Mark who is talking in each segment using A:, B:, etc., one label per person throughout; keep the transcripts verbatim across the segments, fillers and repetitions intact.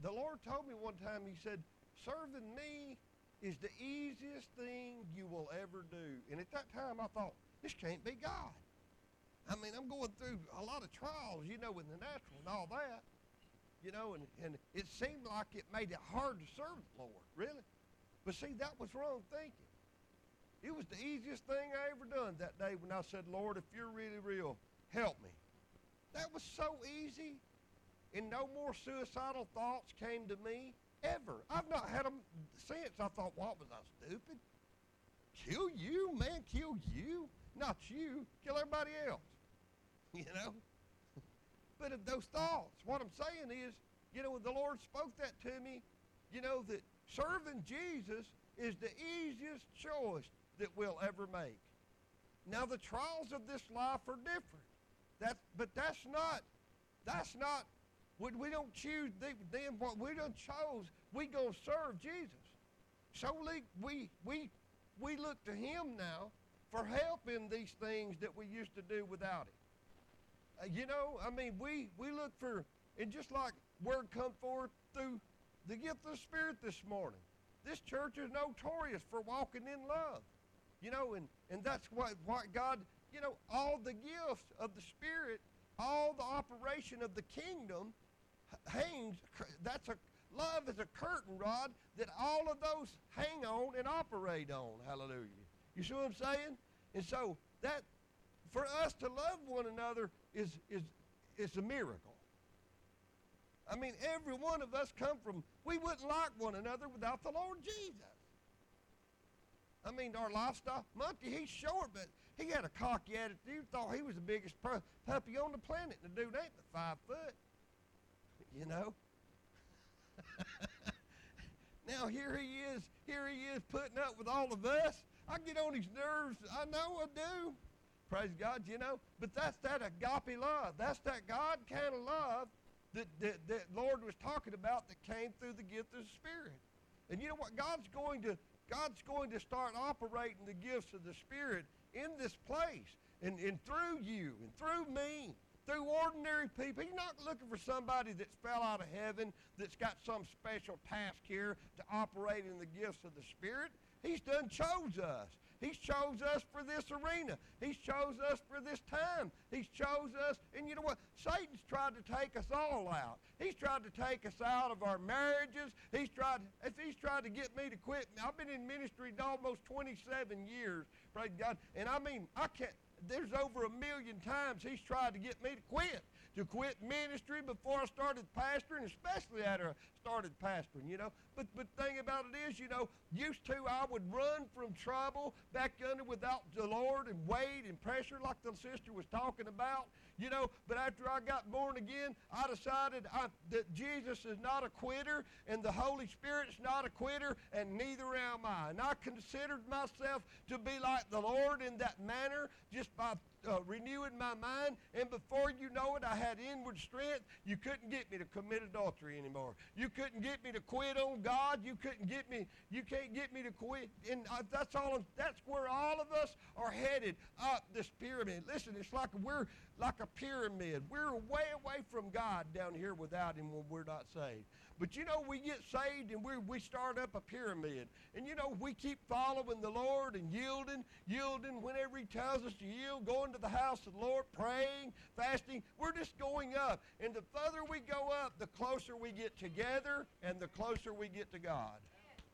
A: the Lord told me one time, he said, serving me is the easiest thing you will ever do. And at that time, I thought, this can't be God. I mean, I'm going through a lot of trials, you know, in the natural and all that, you know, and, and it seemed like it made it hard to serve the Lord, really. But see, that was wrong thinking. It was the easiest thing I ever done that day when I said, Lord, if you're really real, help me. That was so easy, and no more suicidal thoughts came to me ever. I've not had them since. I thought, what was I, stupid? Kill you, man, kill you? Not you, kill everybody else, you know? But of those thoughts, what I'm saying is, you know, when the Lord spoke that to me, you know, that serving Jesus is the easiest choice that we'll ever make. Now, the trials of this life are different. That, but that's not, that's not, we, we don't choose them, what we done chose, we gonna serve Jesus. Solely, we, we, we look to him now for help in these things that we used to do without him. Uh, you know, I mean, we, we look for, and just like word come forth through the gift of the Spirit this morning, this church is notorious for walking in love. You know, and, and that's what, what God, you know, all the gifts of the Spirit, all the operation of the kingdom hangs, that's a, love is a curtain rod that all of those hang on and operate on. Hallelujah. You see what I'm saying? And so that, for us to love one another is, is, is a miracle. I mean, every one of us come from, we wouldn't like one another without the Lord Jesus. I mean, our lifestyle, Monty, he's short, but he had a cocky attitude, thought he was the biggest pu- puppy on the planet, and the dude ain't but five foot, you know? Now here he is, here he is putting up with all of us. I get on his nerves, I know I do. Praise God, you know, but that's that agape love. That's that God kind of love that, that, that Lord was talking about that came through the gift of the Spirit. And you know what, God's going to, God's going to start operating the gifts of the Spirit in this place and, and through you and through me, through ordinary people. He's not looking for somebody that's fell out of heaven, that's got some special task here to operate in the gifts of the Spirit. He's done chose us. He's chose us for this arena. He's chose us for this time. He's chose us, and you know what? Satan's tried to take us all out. He's tried to take us out of our marriages. He's tried, if he's tried to get me to quit, I've been in ministry almost twenty-seven years, praise God, and I mean, I can't, there's over a million times he's tried to get me to quit, to quit ministry before I started pastoring, especially after I started pastoring, you know. But but thing about it is, you know, used to I would run from trouble back under without the Lord and weight and pressure like the sister was talking about, you know. But after I got born again, I decided I, that Jesus is not a quitter and the Holy Spirit's not a quitter, and neither am I. And I considered myself to be like the Lord in that manner, just by uh, renewing my mind, and before you know it, I had inward strength. You couldn't get me to commit adultery anymore. You couldn't get me to quit on God. You couldn't get me, you can't get me to quit, and uh, that's all, of, that's where all of us are headed, up this pyramid. Listen, it's like we're like a pyramid. We're way away from God down here without him when we're not saved. But you know, we get saved and we we start up a pyramid, and you know, we keep following the Lord and yielding, yielding whenever he tells us to yield, going to the house of the Lord, praying, fasting. We're just going up, and the further we go up, the closer we get together and the closer we get to God.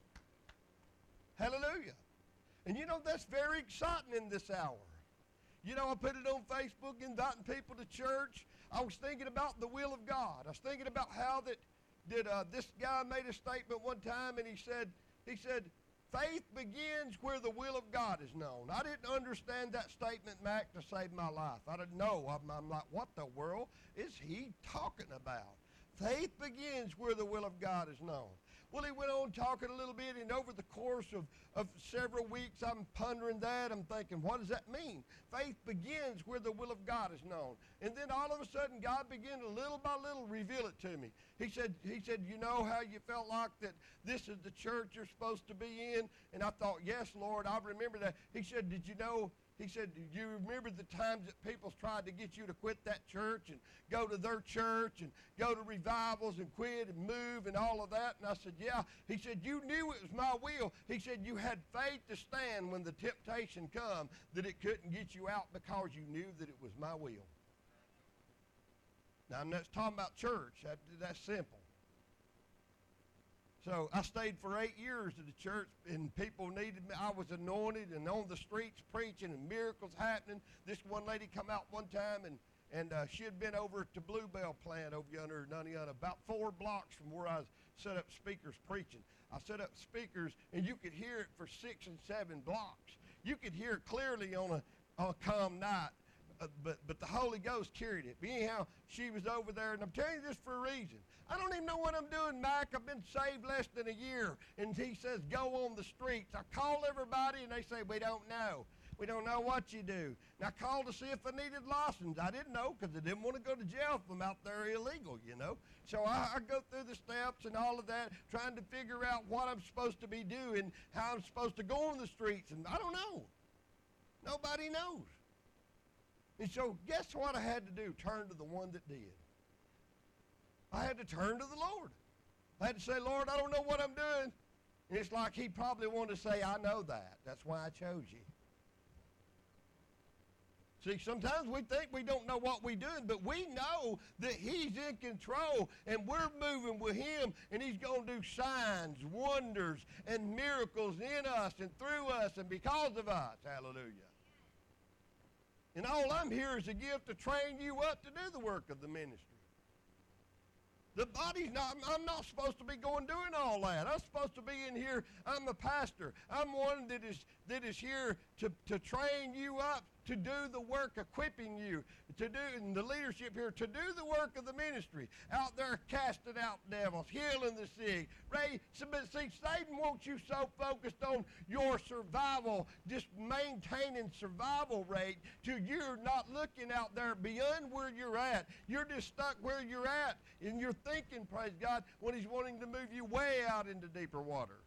A: Hallelujah. And you know, that's very exciting in this hour. You know, I put it on Facebook, inviting people to church. I was thinking about the will of God. I was thinking about how that, that uh, this guy made a statement one time, and he said, he said, faith begins where the will of God is known. I didn't understand that statement, Mac, to save my life. I didn't know. I'm, I'm like, what the world is he talking about? Faith begins where the will of God is known. Well, he went on talking a little bit, and over the course of, of several weeks, I'm pondering that. I'm thinking, what does that mean? Faith begins where the will of God is known. And then all of a sudden, God began to little by little reveal it to me. He said, he said, you know how you felt like that this is the church you're supposed to be in? And I thought, yes, Lord, I remember that. He said, did you know he said, do you remember the times that people tried to get you to quit that church and go to their church and go to revivals and quit and move and all of that? And I said, yeah. He said, you knew it was my will. He said, you had faith to stand when the temptation come, that it couldn't get you out because you knew that it was my will. Now, I'm not talking about church. That, that's simple. So I stayed for eight years at the church, and people needed me. I was anointed and on the streets preaching and miracles happening. This one lady come out one time, and, and uh, she had been over at the Bluebell plant over yonder in Nuniana, about four blocks from where I set up speakers preaching. I set up speakers, and you could hear it for six and seven blocks. You could hear it clearly on a, on a calm night, uh, but, but the Holy Ghost carried it. But anyhow, she was over there, and I'm telling you this for a reason. I don't even know what I'm doing, Mike. I've been saved less than a year. And he says, go on the streets. I call everybody, and they say, we don't know. We don't know what you do. And I called to see if I needed license. I didn't know because I didn't want to go to jail if I'm out there illegal, you know. So I, I go through the steps and all of that, trying to figure out what I'm supposed to be doing, how I'm supposed to go on the streets, and I don't know. Nobody knows. And so guess what I had to do? Turn to the one that did. I had to turn to the Lord. I had to say, Lord, I don't know what I'm doing. And it's like he probably wanted to say, I know that. That's why I chose you. See, sometimes we think we don't know what we're doing, but we know that he's in control, and we're moving with him, and he's going to do signs, wonders, and miracles in us and through us and because of us. Hallelujah. And all I'm here is a gift to train you up to do the work of the ministry. The body's not, I'm not supposed to be going doing all that. I'm supposed to be in here. I'm a pastor. I'm one that is that is here to, to train you up to do the work, equipping you, to do, and the leadership here, to do the work of the ministry. Out there casting out devils, healing the sick. Ray, but see, Satan wants you so focused on your survival, just maintaining survival rate, till you're not looking out there beyond where you're at. You're just stuck where you're at, and you're thinking, praise God, when he's wanting to move you way out into deeper waters.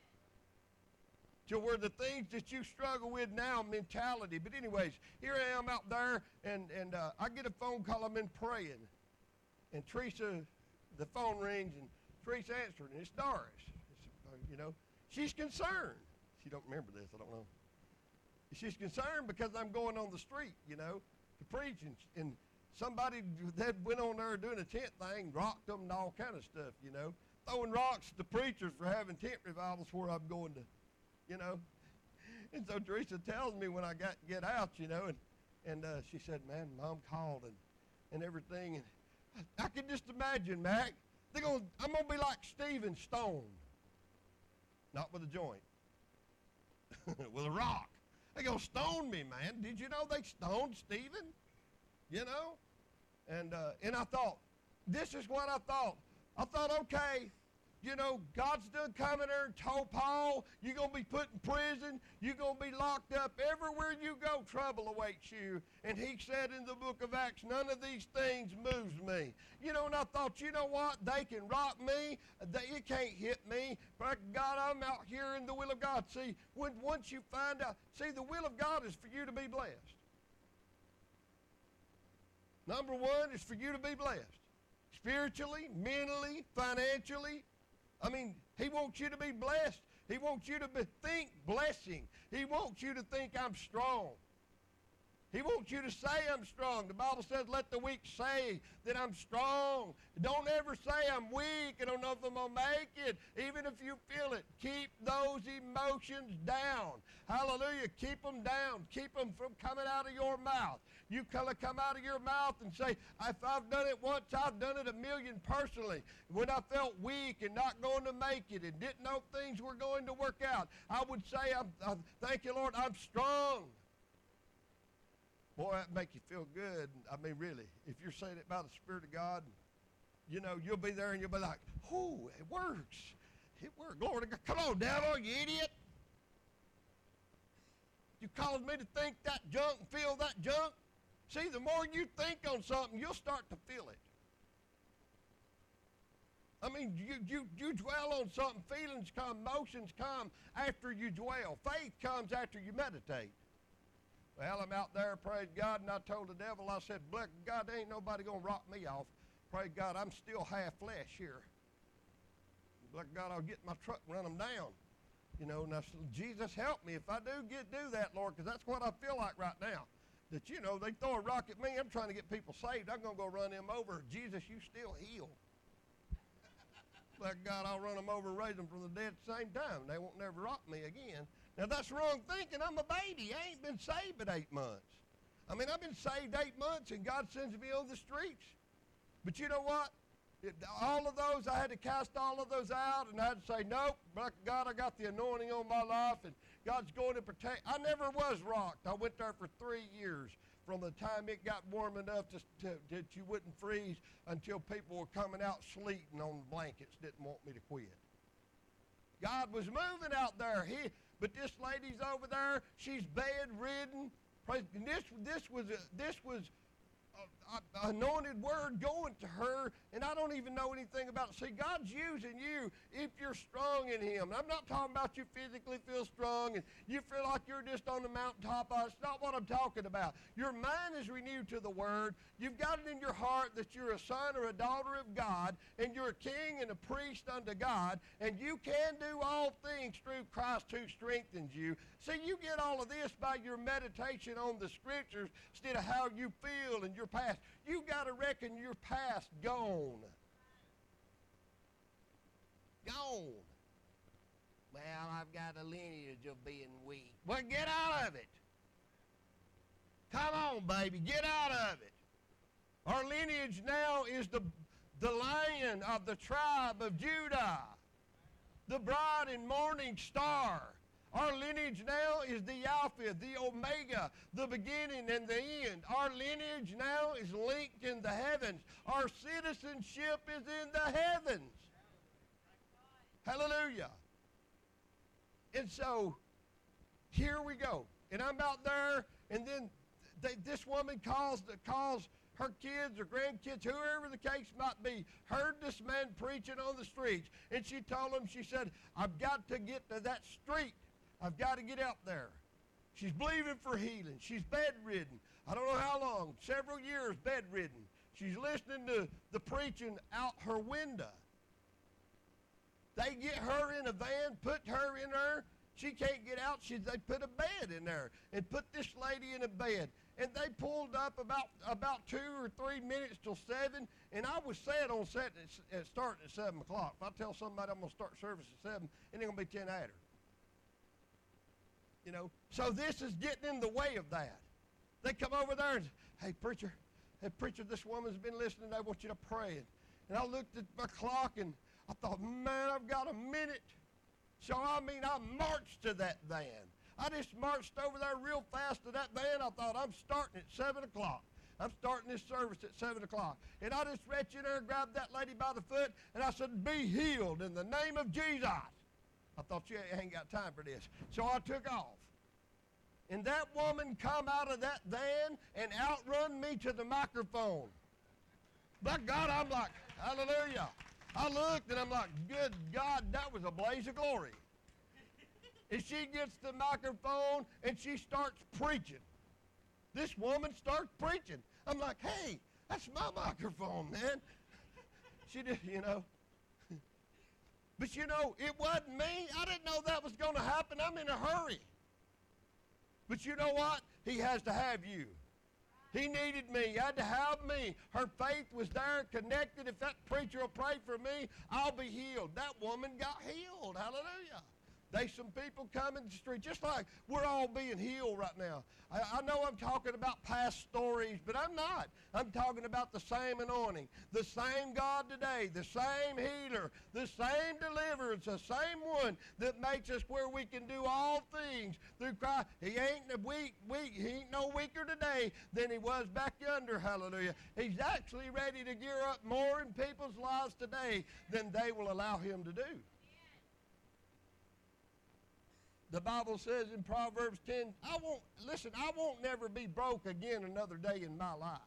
A: To where the things that you struggle with now, mentality. But anyways, here I am out there, and, and uh, I get a phone call. I'm in praying. And Teresa, the phone rings, and Teresa answered, and it's Doris. It's, uh, you know, she's concerned. She don't remember this, I don't know. She's concerned because I'm going on the street, you know, to preach. And, and somebody that went on there doing a tent thing, rocked them and all kind of stuff, you know. Throwing rocks at the preachers for having tent revivals where I'm going to. You know, and so Teresa tells me when I got get out, you know, and and uh, she said, "Man, Mom called and and everything." And I, I can just imagine, Mac. They're going. I'm gonna be like Stephen, stoned, not with a joint, with a rock. They're gonna stone me, man. Did you know they stoned Stephen? You know, and uh, and I thought, this is what I thought. I thought, okay. You know, God's done coming there and told Paul, you're going to be put in prison. You're going to be locked up. Everywhere you go, trouble awaits you. And he said in the book of Acts, none of these things moves me. You know, and I thought, you know what? They can rock me. They, it can't hit me. But God, I'm out here in the will of God. See, when, once you find out, see, the will of God is for you to be blessed. Number one is for you to be blessed. Spiritually, mentally, financially. I mean, he wants you to be blessed. He wants you to be, think blessing. He wants you to think I'm strong. He wants you to say I'm strong. The Bible says, let the weak say that I'm strong. Don't ever say I'm weak. I don't know if I'm going to make it. Even if you feel it, keep those emotions down. Hallelujah. Keep them down. Keep them from coming out of your mouth. You kind of come out of your mouth and say, if I've done it once, I've done it a million personally. When I felt weak and not going to make it and didn't know things were going to work out, I would say, I'm, I, thank you, Lord, I'm strong. Boy, that make you feel good. I mean, really, if you're saying it by the Spirit of God, you know, you'll be there and you'll be like, oh, it works. It works. Glory to God. Come on, devil, you idiot. You caused me to think that junk and feel that junk. See, the more you think on something, you'll start to feel it. I mean, you, you, you dwell on something, feelings come, emotions come after you dwell. Faith comes after you meditate. Well, I'm out there, praise God, and I told the devil, I said, bless God, there ain't nobody going to rock me off. Praise God, I'm still half flesh here. Bless God, I'll get in my truck and run them down. You know, and I said, Jesus, help me if I do get do that, Lord, because that's what I feel like right now. That, you know, they throw a rock at me, I'm trying to get people saved. I'm going to go run them over. Jesus, you still heal. Bless God, I'll run them over and raise them from the dead at the same time. They won't never rock me again. Now, that's wrong thinking. I'm a baby. I ain't been saved but eight months. I mean, I've been saved eight months, and God sends me on the streets. But you know what? It, all of those, I had to cast all of those out, and I had to say, nope, God, I got the anointing on my life, and God's going to protect. I never was rocked. I went there for three years from the time it got warm enough to, to, that you wouldn't freeze until people were coming out sleeting on blankets, didn't want me to quit. God was moving out there. He, but this lady's over there. She's bedridden. This, this was, a, this was a, a anointed word going to her, and I don't even know anything about it. See, God's using you if you're strong in Him. And I'm not talking about you physically feel strong and you feel like you're just on the mountaintop. That's not what I'm talking about. Your mind is renewed to the Word. You've got it in your heart that you're a son or a daughter of God, and you're a king and a priest unto God, and you can do all things through Christ who strengthens you. See, you get all of this by your meditation on the Scriptures instead of how you feel in your past. You got to reckon your past gone. Gone. Well, I've got a lineage of being weak. Well, get out of it. Come on, baby, get out of it. Our lineage now is the, the Lion of the tribe of Judah, the bright and morning star. Our lineage now is the Alpha, the Omega, the beginning and the end. Our lineage now is linked in the heavens. Our citizenship is in the heavens. Hallelujah. And so, here we go. And I'm out there, and then they, this woman calls, calls her kids or grandkids, whoever the case might be, heard this man preaching on the streets. And she told him, she said, I've got to get to that street. I've got to get out there. She's believing for healing. She's bedridden. I don't know how long, several years bedridden. She's listening to the preaching out her window. They get her in a van, put her in there. She can't get out. She, they put a bed in there and put this lady in a bed. And they pulled up about, about two or three minutes till seven. And I was set on set at, at starting at seven o'clock. If I tell somebody I'm going to start service at seven, it ain't going to be ten after. You know, so this is getting in the way of that. They come over there and, hey, preacher, hey, preacher, this woman's been listening. I want you to pray. And I looked at my clock, and I thought, man, I've got a minute. So, I mean, I marched to that van. I just marched over there real fast to that van. I thought, I'm starting at seven o'clock. I'm starting this service at seven o'clock. And I just reached in there and grabbed that lady by the foot, and I said, be healed in the name of Jesus. I thought, you ain't got time for this. So I took off. And that woman come out of that van and outrun me to the microphone. By God, I'm like, hallelujah. I looked and I'm like, good God, that was a blaze of glory. And she gets the microphone and she starts preaching. This woman starts preaching. I'm like, hey, that's my microphone, man. She did, you know. But you know, it wasn't me. I didn't know that was going to happen. I'm in a hurry. But you know what? He has to have you. He needed me. He had to have me. Her faith was there, connected. If that preacher will pray for me, I'll be healed. That woman got healed. Hallelujah. There's some people coming to the street, just like we're all being healed right now. I, I know I'm talking about past stories, but I'm not. I'm talking about the same anointing, the same God today, the same healer, the same deliverance, the same one that makes us where we can do all things through Christ. He ain't weak, weak. He ain't no weaker today than he was back yonder, hallelujah. He's actually ready to gear up more in people's lives today than they will allow him to do. The Bible says in Proverbs ten, I won't, listen, I won't never be broke again another day in my life.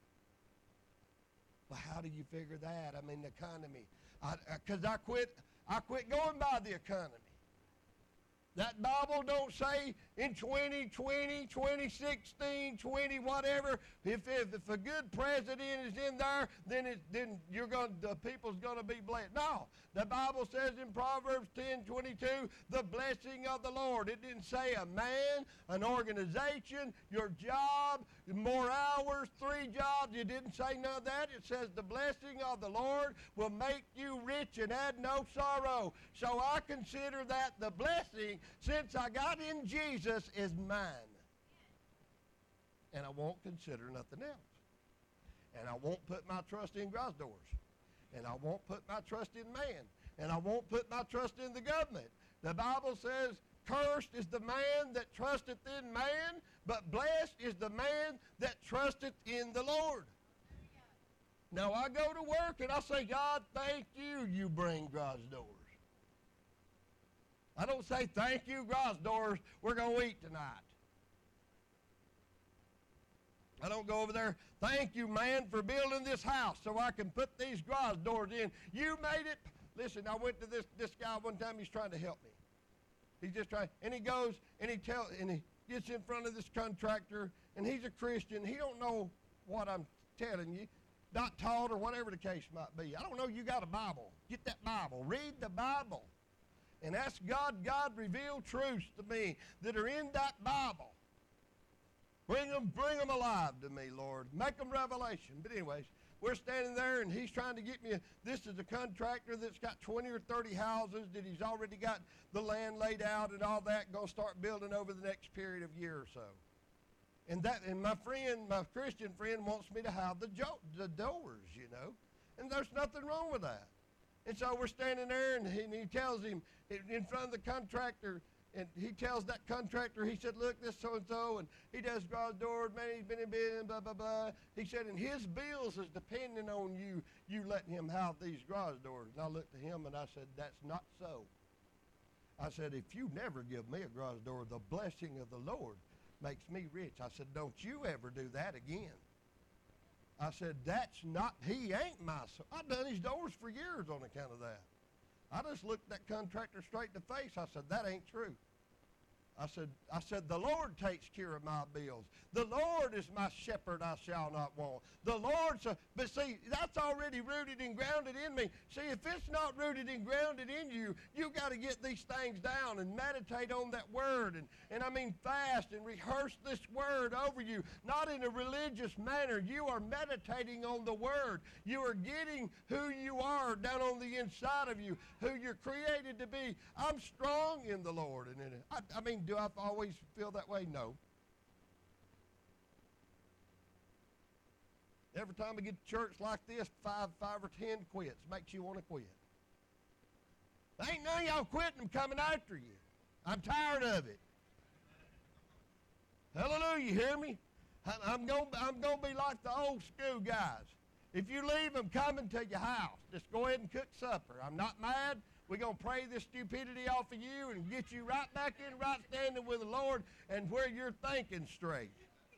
A: Well, how do you figure that? I mean, the economy. Because I, I, I quit, I quit going by the economy. That Bible don't say in twenty twenty, twenty sixteen, twenty whatever, if, if, if a good president is in there, then it, then you're going the people's going to be blessed. No, the Bible says in Proverbs ten twenty-two, the blessing of the Lord. It didn't say a man, an organization, your job, more hours, three jobs. It didn't say none of that. It says the blessing of the Lord will make you rich and add no sorrow. So I consider that the blessing, since I got in Jesus, is mine. And I won't consider nothing else. And I won't put my trust in garage doors. And I won't put my trust in man. And I won't put my trust in the government. The Bible says, cursed is the man that trusteth in man, but blessed is the man that trusteth in the Lord. Now I go to work and I say, God, thank you, you bring garage doors. I don't say, thank you, garage doors, we're going to eat tonight. I don't go over there, thank you, man, for building this house so I can put these garage doors in. You made it. Listen, I went to this, this guy one time, he's trying to help me. He's just trying, and he goes, and he tells, and he gets in front of this contractor, and he's a Christian. He don't know what I'm telling you, not taught or whatever the case might be. I don't know you got a Bible. Get that Bible. Read the Bible. And ask God, God, reveal truths to me that are in that Bible. Bring them, bring them alive to me, Lord. Make them revelation. But anyways, we're standing there, and he's trying to get me. A, this is a contractor that's got twenty or thirty houses that he's already got the land laid out and all that, going to start building over the next period of year or so. And that, and my friend, my Christian friend, wants me to have the, jo- the doors, you know. And there's nothing wrong with that. And so we're standing there, and he, and he tells him in front of the contractor, and he tells that contractor, he said, look, this so-and-so, and he does garage doors, man, he's been in business, blah, blah, blah. He said, and his bills is depending on you, you letting him have these garage doors. And I looked at him, and I said, that's not so. I said, if you never give me a garage door, the blessing of the Lord makes me rich. I said, don't you ever do that again. I said, that's not, he ain't my son. I've done his doors for years on account of that. I just looked that contractor straight in the face. I said, that ain't true. I said, I said, the Lord takes care of my bills. The Lord is my shepherd, I shall not want. The Lord, so, but see, that's already rooted and grounded in me. See, if it's not rooted and grounded in you, you got to get these things down and meditate on that word. And, and I mean fast and rehearse this word over you, not in a religious manner. You are meditating on the word. You are getting who you are down on the inside of you, who you're created to be. I'm strong in the Lord. And in it. I, I mean, do I always feel that way? No. Every time we get to church like this, five, five or ten quits. Makes you want to quit. There ain't none of y'all quitting. I'm coming after you. I'm tired of it. Hallelujah, you hear me? I'm going I'm gonna be like the old school guys. If you leave, I'm coming to your house. Just go ahead and cook supper. I'm not mad. We're going to pray this stupidity off of you and get you right back in right standing with the Lord and where you're thinking straight.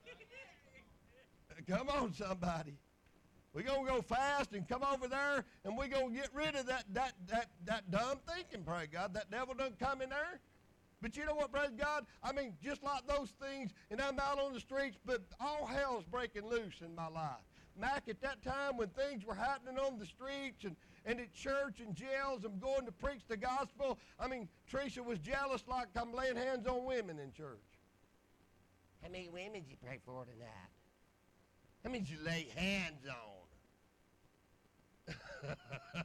A: Come on, somebody. We're going to go fast and come over there, and we're going to get rid of that, that, that, that dumb thinking, pray God. That devil doesn't come in there. But you know what, praise God? I mean, just like those things, and I'm out on the streets, but all hell's breaking loose in my life. Mac, at that time when things were happening on the streets and, and at church and jails, I'm going to preach the gospel. I mean, Teresa was jealous like I'm laying hands on women in church. How many women did you pray for tonight? How many did you lay hands on?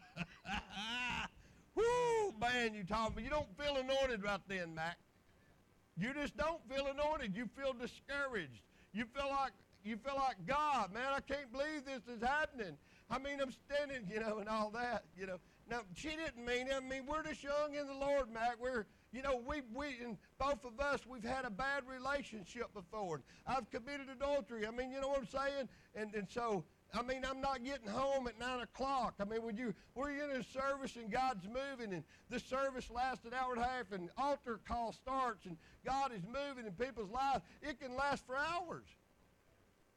A: Whoo, man, you talking, you don't feel anointed right then, Mac. You just don't feel anointed. You feel discouraged. You feel like, you feel like, God, man, I can't believe this is happening. I mean, I'm standing, you know, and all that, you know. Now, she didn't mean it. I mean, we're just young in the Lord, Mac. We're, you know, we, we, and both of us, we've had a bad relationship before. I've committed adultery. I mean, you know what I'm saying? And, and so, I mean, I'm not getting home at nine o'clock. I mean, when you, we're in a service and God's moving, and the service lasts an hour and a half, and altar call starts, and God is moving in people's lives, it can last for hours.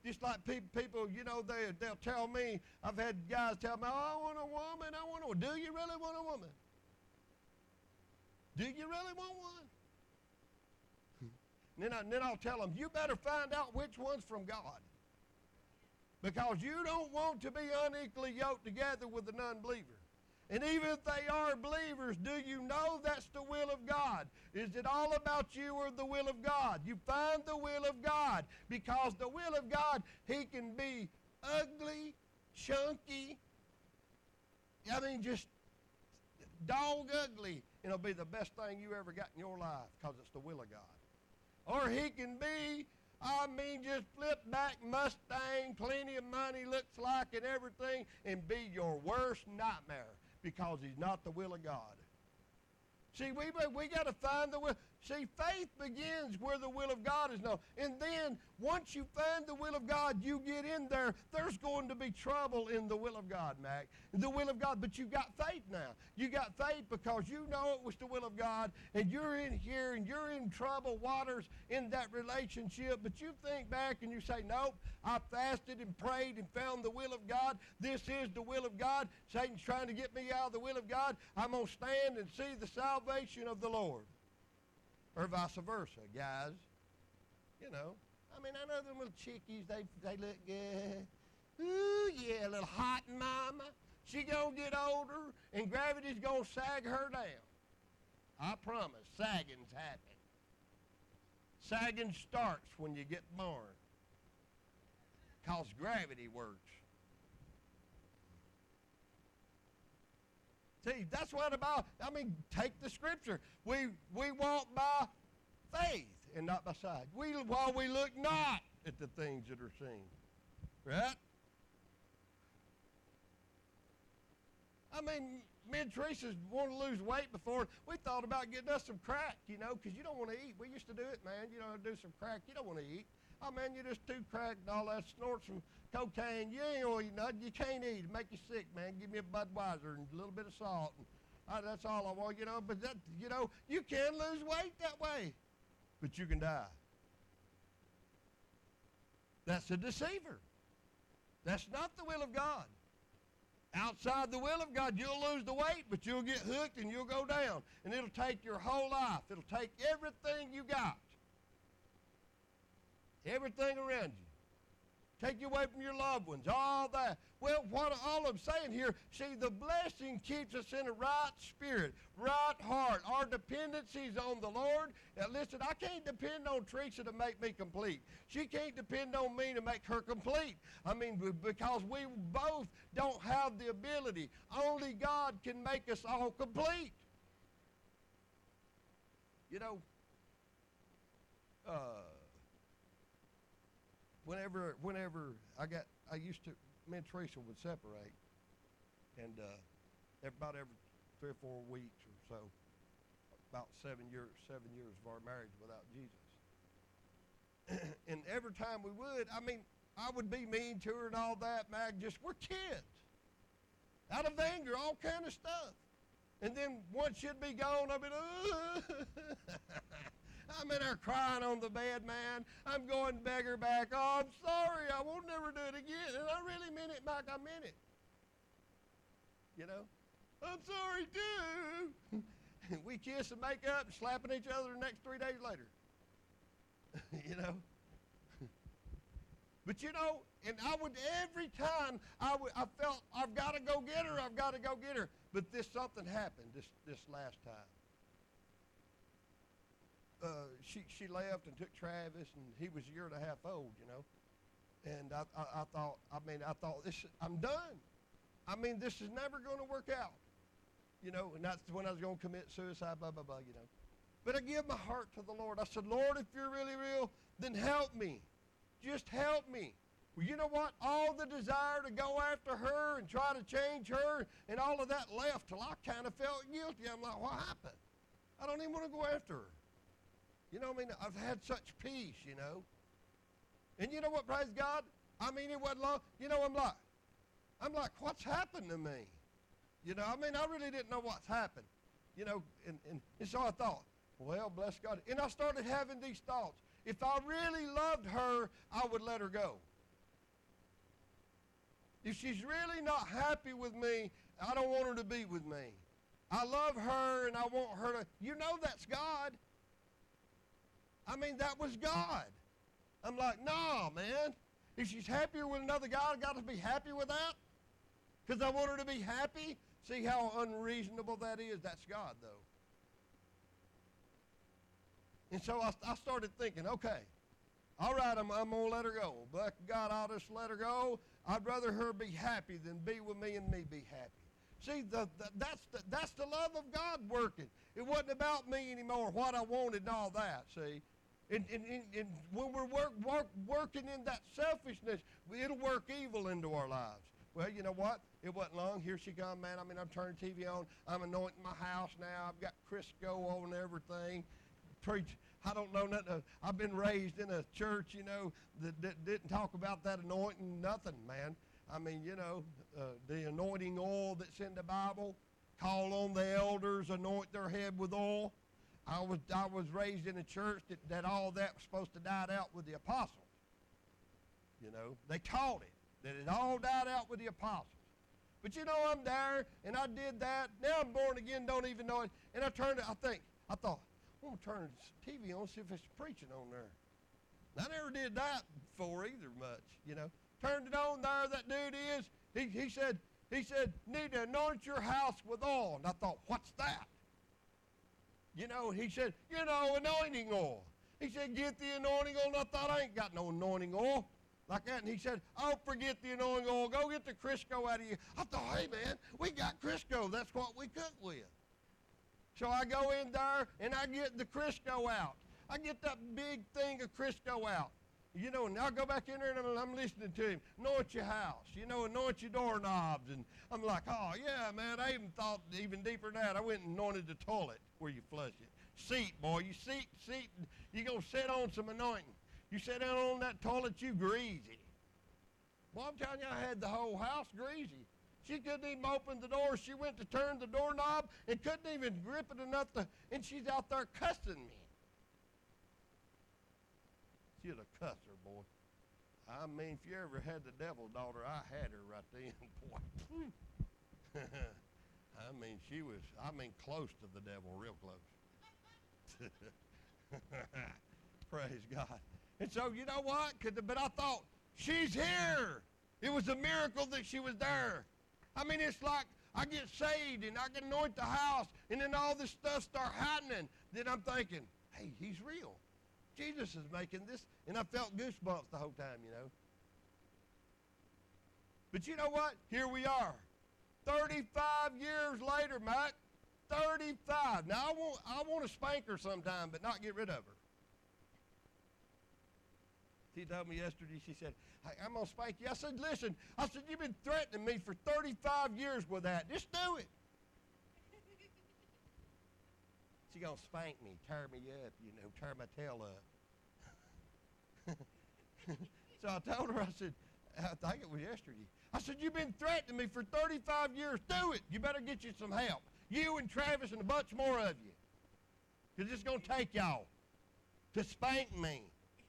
A: Just like pe- people, you know, they, they'll tell me, I've had guys tell me, oh, I want a woman, I want a woman. Do you really want a woman? Do you really want one? And then, I, then I'll tell them, you better find out which one's from God. Because you don't want to be unequally yoked together with an unbeliever. And even if they are believers, do you know that's the will of God? Is it all about you or the will of God? You find the will of God, because the will of God, he can be ugly, chunky, I mean just dog ugly, and it'll be the best thing you ever got in your life because it's the will of God. Or he can be, I mean, just flip back Mustang, plenty of money, looks like, and everything, and be your worst nightmare, because he's not the will of God. See, we, we got to find the will. See, faith begins where the will of God is known. And then, once you find the will of God, you get in there, there's going to be trouble in the will of God, Mac. The will of God, but you got faith now. You got faith because you know it was the will of God, and you're in here, and you're in trouble waters in that relationship, but you think back and you say, nope, I fasted and prayed and found the will of God. This is the will of God. Satan's trying to get me out of the will of God. I'm going to stand and see the salvation of the Lord. Or vice versa, guys. You know, I mean, I know them little chickies, they, they look good. Ooh, yeah, a little hot mama. She gonna get older, and gravity's gonna sag her down. I promise, sagging's happening. Sagging starts when you get born, because gravity works. See, that's what about, I mean, take the scripture. We we walk by faith and not by sight. We, while we look not at the things that are seen. Right? I mean, me and Teresa's wanted to lose weight before. We thought about getting us some crack, you know, because you don't want to eat. We used to do it, man. You know, do some crack. You don't want to eat. Oh, man, you just too crack and all that. Snort some cocaine. You ain't going to eat nothing. You can't eat. It'll make you sick, man. Give me a Budweiser and a little bit of salt. And, uh, that's all I want, you know. But, that, you know, you can lose weight that way. But you can die. That's a deceiver. That's not the will of God. Outside the will of God, you'll lose the weight, but you'll get hooked and you'll go down. And it'll take your whole life. It'll take everything you got. Everything around you. Take you away from your loved ones, all that. Well, what all I'm saying here, see, the blessing keeps us in a right spirit, right heart. Our dependency is on the Lord. Now, listen, I can't depend on Teresa to make me complete. She can't depend on me to make her complete. I mean, because we both don't have the ability. Only God can make us all complete. You know, uh, Whenever, whenever I got, I used to, me and Teresa would separate, and uh, about every three or four weeks or so, about seven years, seven years of our marriage without Jesus. And every time we would, I mean, I would be mean to her and all that, Mag, just, we're kids. Out of anger, all kind of stuff. And then once she'd be gone, I'd be like, I'm in there crying on the bed, man. I'm going to beg her back. Oh, I'm sorry. I won't never do it again. And I really meant it, Mike. I meant it. You know? I'm sorry, too. We kiss and make up and slapping each other the next three days later. You know? But, you know, and I would, every time I, would, I felt, I've got to go get her. I've got to go get her. But this something happened this, this last time. Uh, she she left and took Travis, and he was a year and a half old, you know. And I, I, I thought, I mean, I thought, this, I'm done. I mean, this is never going to work out, you know. And that's when I was going to commit suicide, blah, blah, blah, you know. But I give my heart to the Lord. I said, Lord, if you're really real, then help me. Just help me. Well, you know what? All the desire to go after her and try to change her and all of that left till I kind of felt guilty. I'm like, what happened? I don't even want to go after her. You know, I mean, I've had such peace, you know. And you know what, praise God? I mean, it wasn't long. You know, I'm like, I'm like, what's happened to me? You know, I mean, I really didn't know what's happened. You know, and, and, and so I thought, well, bless God. And I started having these thoughts. If I really loved her, I would let her go. If she's really not happy with me, I don't want her to be with me. I love her and I want her to, you know that's God. I mean, that was God. I'm like, nah, man. If she's happier with another guy, I got to be happy with that? Because I want her to be happy? See how unreasonable that is? That's God, though. And so I, I started thinking, okay, all right, I'm, I'm going to let her go. But God, I'll just let her go. I'd rather her be happy than be with me and me be happy. See, the, the, that's, the, that's the love of God working. It wasn't about me anymore, what I wanted and all that, see. And, and, and, and when we're work, work, working in that selfishness, it'll work evil into our lives. Well, you know what? It wasn't long. Here she come, man. I mean, I'm turning T V on. I'm anointing my house now. I've got Crisco on everything. Preach. I don't know nothing. I've been raised in a church, you know, that, that didn't talk about that anointing, nothing, man. I mean, you know, uh, the anointing oil that's in the Bible, call on the elders, anoint their head with oil. I was I was raised in a church that, that all that was supposed to die out with the apostles. You know, they taught it, that it all died out with the apostles. But you know, I'm there, and I did that. Now I'm born again, don't even know it. And I turned it, I think, I thought, I'm going to turn the T V on, see if it's preaching on there. I never did that before either much, you know. Turned it on there, that dude is, he, he said, he said, need to anoint your house with oil. And I thought, what's that? You know, he said, you know, anointing oil. He said, get the anointing oil. And I thought, I ain't got no anointing oil like that. And he said, oh, forget the anointing oil. Go get the Crisco out of you. I thought, hey, man, we got Crisco. That's what we cook with. So I go in there, and I get the Crisco out. I get that big thing of Crisco out. You know, and I'll go back in there, and I'm, I'm listening to him. Anoint your house. You know, anoint your doorknobs. And I'm like, oh, yeah, man, I even thought even deeper than that. I went and anointed the toilet where you flush it. Seat, boy. You seat, seat. You going to sit on some anointing. You sit down on that toilet, you greasy. Well, I'm telling you, I had the whole house greasy. She couldn't even open the door. She went to turn the doorknob and couldn't even grip it enough to, and she's out there cussing me. She's a cusser, boy. I mean, if you ever had the devil's daughter, I had her right then, boy. I mean, she was, I mean, close to the devil, real close. Praise God. And so, you know what? But I thought, she's here. It was a miracle that she was there. I mean, it's like I get saved and I can anoint the house, and then all this stuff start happening. Then I'm thinking, hey, he's real. Jesus is making this. And I felt goosebumps the whole time, you know. But you know what? Here we are. thirty-five years later, Mac. thirty-five. Now, I want, I want to spank her sometime, but not get rid of her. She told me yesterday, she said, hey, I'm going to spank you. I said, listen, I said, you've been threatening me for thirty-five years with that. Just do it. She's going to spank me, tear me up, you know, tear my tail up. So I told her, I said, I think it was yesterday. I said, you've been threatening me for thirty-five years. Do it. You better get you some help. You and Travis and a bunch more of you. Because it's going to take y'all to spank me.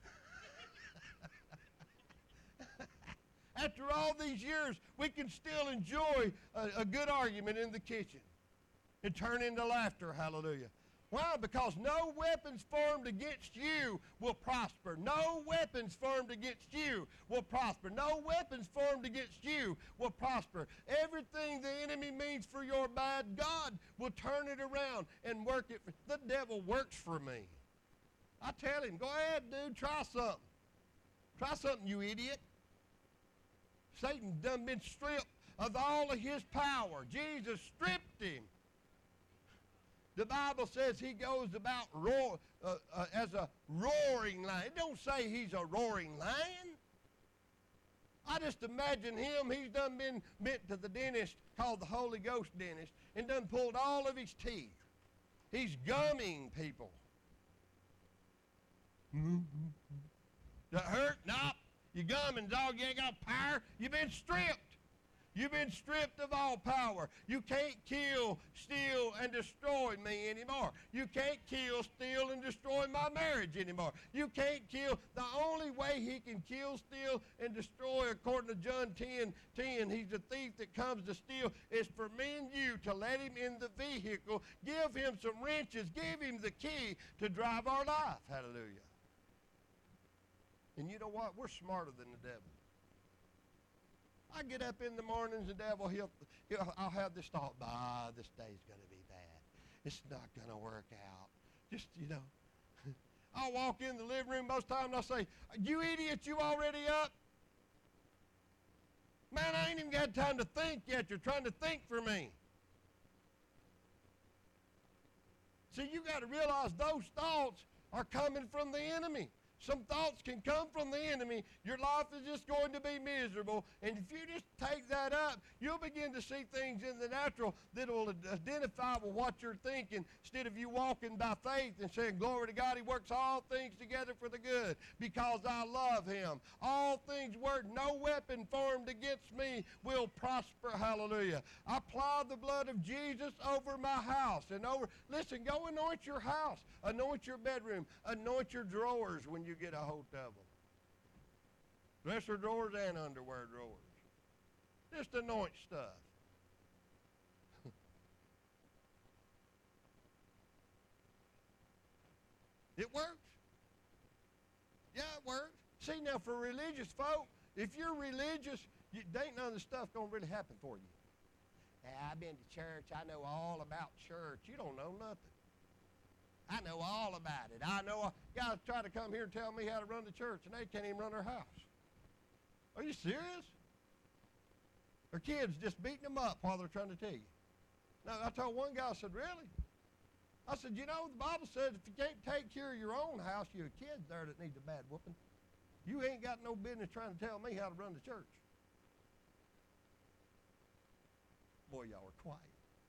A: After all these years, we can still enjoy a, a good argument in the kitchen and turn into laughter. Hallelujah. Why? Because no weapons formed against you will prosper. No weapons formed against you will prosper. No weapons formed against you will prosper. Everything the enemy means for your bad, God will turn it around and work it. For, the devil works for me. I tell him, go ahead, dude, try something. Try something, you idiot. Satan done been stripped of all of his power. Jesus stripped him. The Bible says he goes about roar, uh, uh, as a roaring lion. It don't say he's a roaring lion. I just imagine him, he's done been bent to the dentist called the Holy Ghost dentist and done pulled all of his teeth. He's gumming people. That hurt? Nope. You gumming, dog. You ain't got power. You've been stripped. You've been stripped of all power. You can't kill, steal, and destroy me anymore. You can't kill, steal, and destroy my marriage anymore. You can't kill. The only way he can kill, steal, and destroy, according to John ten ten, he's a thief that comes to steal, is for me and you to let him in the vehicle, give him some wrenches, give him the key to drive our life. Hallelujah. And you know what? We're smarter than the devil. I get up in the mornings, the devil, he'll, he'll I'll have this thought, ah, this day's going to be bad. It's not going to work out. Just, you know, I'll walk in the living room most times and I'll say, you idiot, you already up? Man, I ain't even got time to think yet. You're trying to think for me. See, you got to realize those thoughts are coming from the enemy. Some thoughts can come from the enemy. Your life is just going to be miserable. And if you just take that up, you'll begin to see things in the natural that will identify with what you're thinking, instead of you walking by faith and saying, glory to God, he works all things together for the good because I love him. All things work. No weapon formed against me will prosper. Hallelujah. I apply the blood of Jesus over my house and over. Listen, go anoint your house. Anoint your bedroom. Anoint your drawers when you get a hold of them. Dresser drawers and underwear drawers. Just anoint stuff. It works. Yeah, it works. See, now for religious folk, if you're religious, you, ain't none of the stuff going to really happen for you. Hey, I've been to church. I know all about church. You don't know nothing. I know all about it. I know guys try to come here and tell me how to run the church, and they can't even run their house. Are you serious? Their kids just beating them up while they're trying to tell you. Now, I told one guy, I said, really? I said, you know, the Bible says if you can't take care of your own house, you have kids there that need a bad whooping. You ain't got no business trying to tell me how to run the church. Boy, y'all are quiet.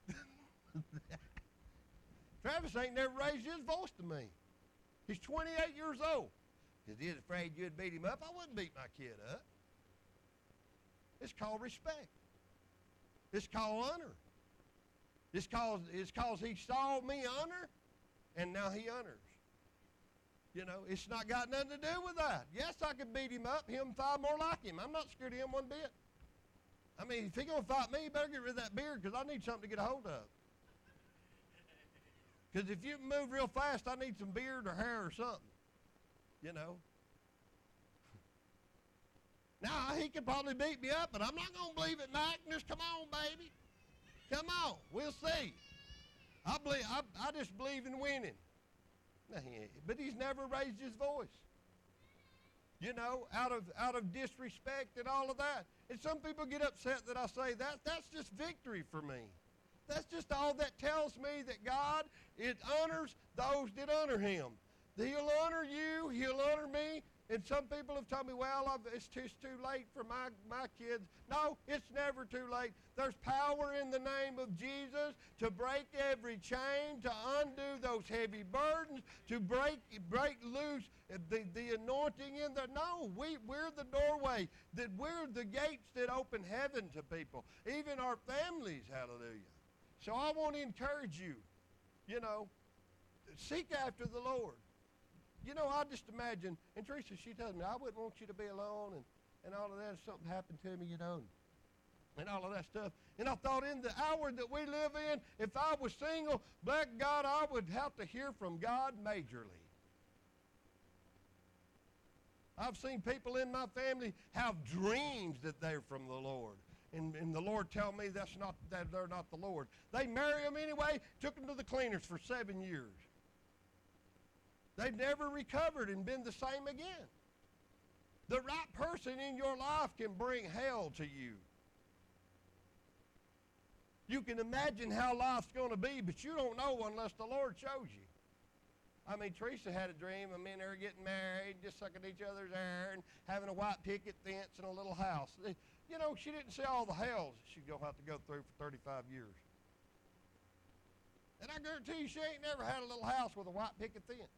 A: Travis ain't never raised his voice to me. He's twenty-eight years old. Because he was afraid you'd beat him up. I wouldn't beat my kid up. It's called respect. It's called honor. It's cause, it's cause he saw me honor, and now he honors. You know, it's not got nothing to do with that. Yes, I could beat him up, him five more like him. I'm not scared of him one bit. I mean, if he going to fight me, he better get rid of that beard because I need something to get a hold of. Because if you move real fast, I need some beard or hair or something, you know. Now, he could probably beat me up, but I'm not going to believe it, Magnus. Come on, baby. Come on. We'll see. I, believe, I, I just believe in winning. No, he ain't. But he's never raised his voice, you know, out of, out of disrespect and all of that. And some people get upset that I say that. That's just victory for me. That's just all that tells me that God, it honors those that honor him. He'll honor you, he'll honor me. And some people have told me, well, I've, it's, too, it's too late for my, my kids. No, it's never too late. There's power in the name of Jesus to break every chain, to undo those heavy burdens, to break break loose the, the anointing in there. No, we, we're the doorway. That we're the gates that open heaven to people, even our families, hallelujah. So I want to encourage you, you know, seek after the Lord. You know, I just imagine, and Teresa, she tells me, I wouldn't want you to be alone and, and all of that if something happened to me, you know, and all of that stuff. And I thought in the hour that we live in, if I was single, black God, I would have to hear from God majorly. I've seen people in my family have dreams that they're from the Lord. And, and the Lord tell me that's not, that they're not the Lord. They marry them anyway, took them to the cleaners for seven years. They've never recovered and been the same again. The right person in your life can bring hell to you. You can imagine how life's going to be, but you don't know unless the Lord shows you. I mean, Teresa had a dream of me and her getting married, just sucking each other's air and having a white picket fence and a little house. You know, she didn't see all the hells she's going to have to go through for thirty-five years. And I guarantee you she ain't never had a little house with a white picket fence.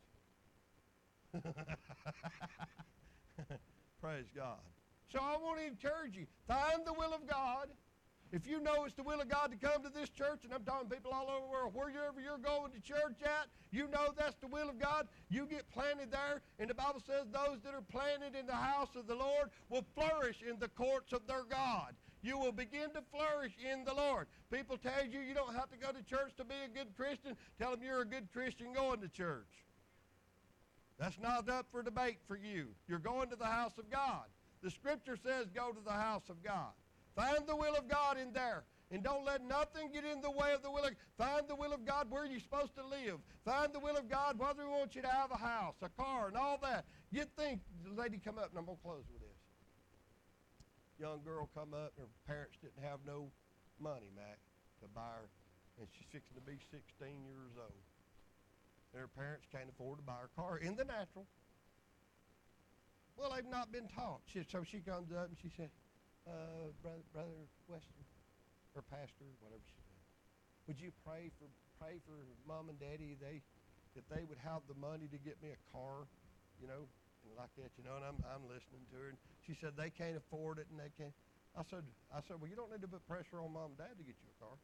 A: Praise God. So I want to encourage you, find the will of God If you know it's the will of God to come to this church, and I'm talking to people all over the world, wherever you're going to church at, you know that's the will of God, you get planted there, and the Bible says those that are planted in the house of the Lord will flourish in the courts of their God. You will begin to flourish in the Lord. People tell you you don't have to go to church to be a good Christian. Tell them you're a good Christian going to church. That's not up for debate for you. You're going to the house of God. The Scripture says go to the house of God. Find the will of God in there. And don't let nothing get in the way of the will of God. Find the will of God where you're supposed to live. Find the will of God whether He wants you to have a house, a car, and all that. You think, the lady come up, and I'm going to close with this. Young girl come up, and her parents didn't have no money, Mac, to buy her. And she's fixing to be sixteen years old. And her parents can't afford to buy her a car in the natural. Well, they've not been taught. She, so she comes up, and she said, uh, brother, brother Weston, or pastor, whatever she said, would you pray for pray for mom and daddy they that they would have the money to get me a car, you know, and like that, you know. And I'm I'm listening to her, and she said they can't afford it, and they can't. I said I said well, you don't need to put pressure on mom and dad to get you a car.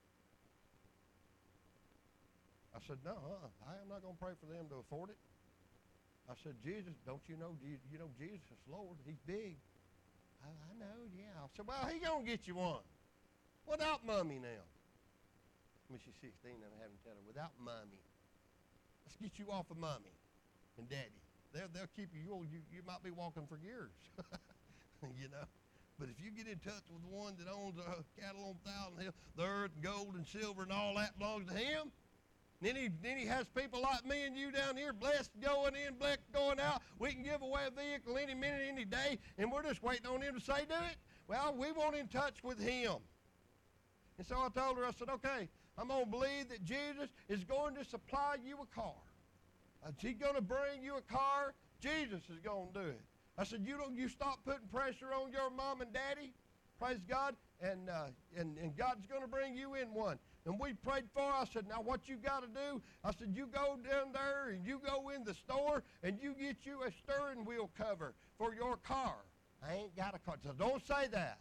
A: I said no, uh, I am not going to pray for them to afford it. I said Jesus, don't you know you, you know Jesus is Lord? He's big. I, I know, yeah. I said well, He gonna get you one. Without mommy now. I mean, she's sixteen and I haven't tell her. Without mommy. Let's get you off of mommy and daddy. They'll, they'll keep you, you, you might be walking for years. You know. But if you get in touch with the one that owns uh, cattle on Thousand Hill, the earth, gold, and silver, and all that belongs to him, then he, then he has people like me and you down here, blessed going in, blessed going out. We can give away a vehicle any minute, any day, and we're just waiting on him to say do it. Well, we want in touch with him. And so I told her, I said, okay, I'm going to believe that Jesus is going to supply you a car. Uh, He's going to bring you a car. Jesus is going to do it. I said, you don't, you stop putting pressure on your mom and daddy, praise God, and, uh, and, and God's going to bring you in one. And we prayed for her. I said, now what you got to do, I said, you go down there and you go in the store and you get you a steering wheel cover for your car. I ain't got a car. So don't say that.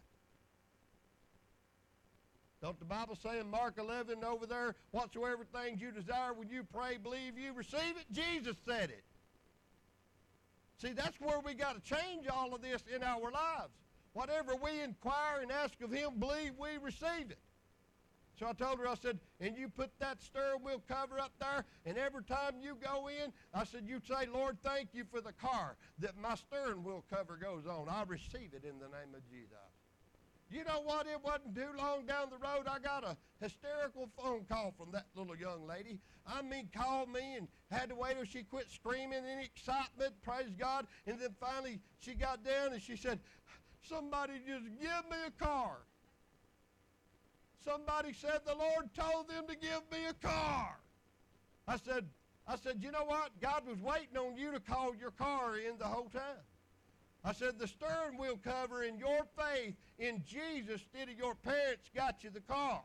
A: Don't the Bible say in Mark eleven over there, whatsoever things you desire when you pray, believe you receive it? Jesus said it. See, that's where we got to change all of this in our lives. Whatever we inquire and ask of Him, believe we receive it. So I told her, I said, and you put that steering wheel cover up there, and every time you go in, I said, you say, Lord, thank you for the car that my steering wheel cover goes on. I receive it in the name of Jesus. You know what? It wasn't too long down the road, I got a hysterical phone call from that little young lady. I mean, called me and had to wait till she quit screaming in excitement, praise God. And then finally she got down and she said, somebody just give me a car. Somebody said the Lord told them to give me a car. I said, I said, you know what? God was waiting on you to call your car in the whole time. I said, the steering wheel cover in your faith in Jesus instead of your parents got you the car.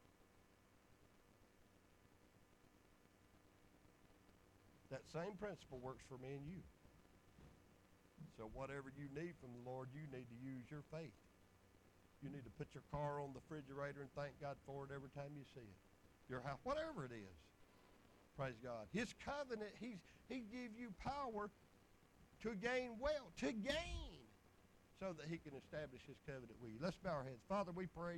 A: That same principle works for me and you. So whatever you need from the Lord, you need to use your faith. You need to put your car on the refrigerator and thank God for it every time you see it. Your house, whatever it is. Praise God. His covenant, he's, he give you power to gain wealth, to gain, so that he can establish his covenant with you. Let's bow our heads. Father, we pray.